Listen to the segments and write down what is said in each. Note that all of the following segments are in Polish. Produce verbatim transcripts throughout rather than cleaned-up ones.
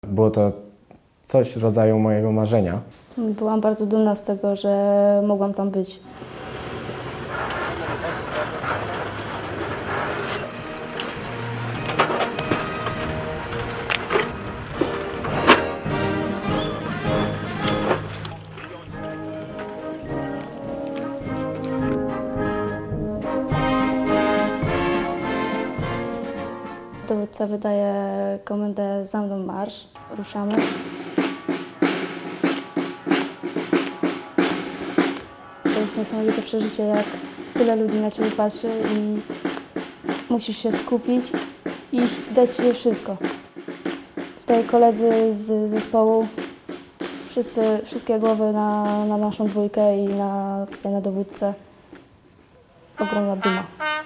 Było to coś w rodzaju mojego marzenia. Byłam bardzo dumna z tego, że mogłam tam być. Dowódca wydaje komendę za mną marsz. Ruszamy. To jest niesamowite przeżycie, jak tyle ludzi na ciebie patrzy i musisz się skupić i iść, dać siebie wszystko. Tutaj koledzy z zespołu, wszyscy, wszystkie głowy na, na naszą dwójkę i na, tutaj na dowódcę. Ogromna duma.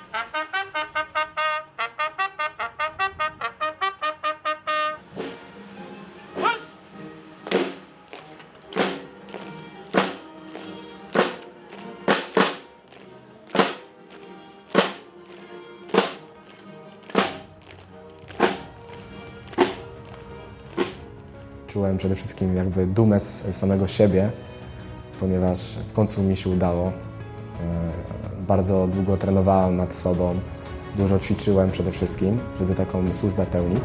Czułem przede wszystkim jakby dumę z samego siebie, ponieważ w końcu mi się udało. Bardzo długo trenowałem nad sobą, dużo ćwiczyłem przede wszystkim, żeby taką służbę pełnić.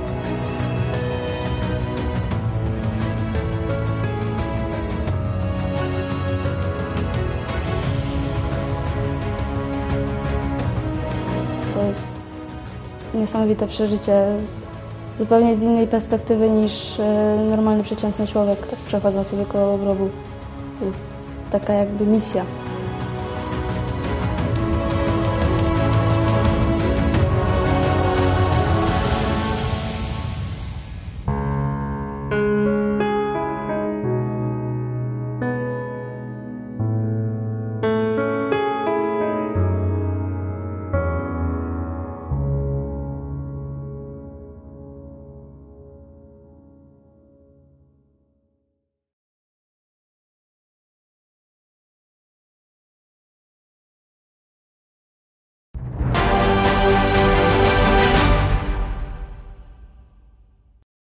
To jest niesamowite przeżycie, zupełnie z innej perspektywy niż normalny, przeciętny człowiek, tak przechodząc sobie koło grobu. To jest taka jakby misja.